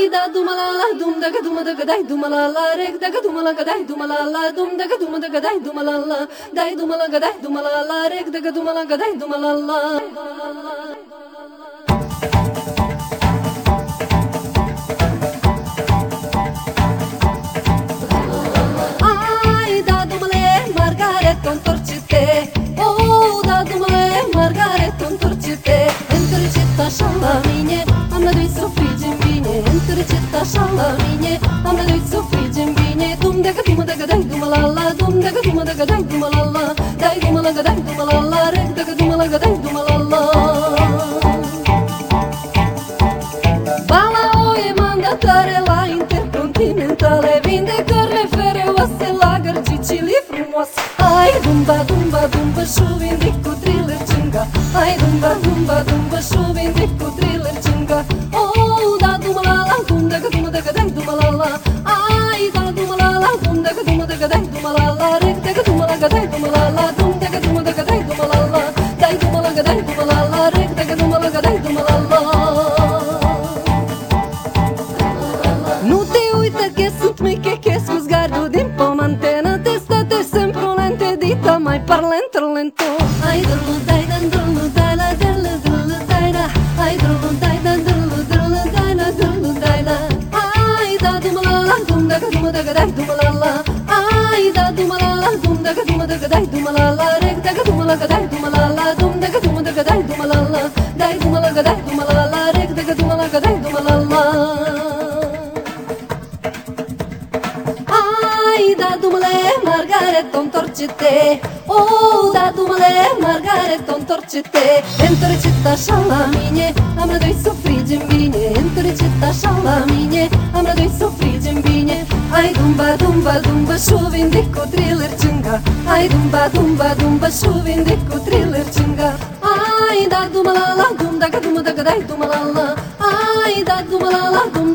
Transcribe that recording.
da dumalala dum daga dum daga dai dumalala reg daga dumalaga dai dumalala dum daga dum daga dai dumalala dai dumalaga dai dumalala reg daga dumalaga dai dumalala. Ai da dumale Margaret întorci-te, oh da dumale Margaret întorci-te, întorci-te așa la mine, am năduit să frigem bine, întorci-te așa la mine, am năduit să frigem bine, dum daga dum daga dai dumalala, dum daga dum daga dai dumalala, dai dumalaga dai dumalala, reg daga dumalaga dai dumalala. Bala o e mandatare la Intercontinentale, vinde carne fere, oase, lagăr, cicilii frumoase. Ai dumba, dumba, dumba, și vindic cu thriller cinga. Ai dumba, dumba, dumba, și vindic cu thriller cinga. Oh, da dumalala, dum daga dum daga dai dumalala. Ai da dumalala, dum daga dum daga dai dumalala, reg daga dumalaga dai dumalala, dum daga dum daga dai dumalala, dai dumalaga dai dumalala, reg daga dumalaga dai dumalala. Nu te uită că sunt mică, că scuz gardul din pomantenă, testate sempre lente, dita mai parlente lento. Ai drulu dai dan drulu dai la drulu drulu dai da, ai drulu dai dan drulu drulu dai la drulu dai da. Ai da dumalala dum daga dai dumalala, ai da dumalala dum daga dai dumalala, reg daga dumalaga dai dumalala, dum daga dai dumalala, dai dumalaga dai dumalala, reg daga dumalaga dai dumalala. Ai da dumale Margaret întorci-te, oh da dumale Margaret întorci-te, întorci-te așa la mine, am năduit să frigem bine, întorci-te așa la mine, am năduit să frigem bine. Ai dumba, dumba, dumba, și vindic cu thriller cinga. Ai dumba, dumba, dumba, și vindic cu thriller cinga. Ai da dumalala, dum daga dum daga dai dumalala. Ai da dumalala, dum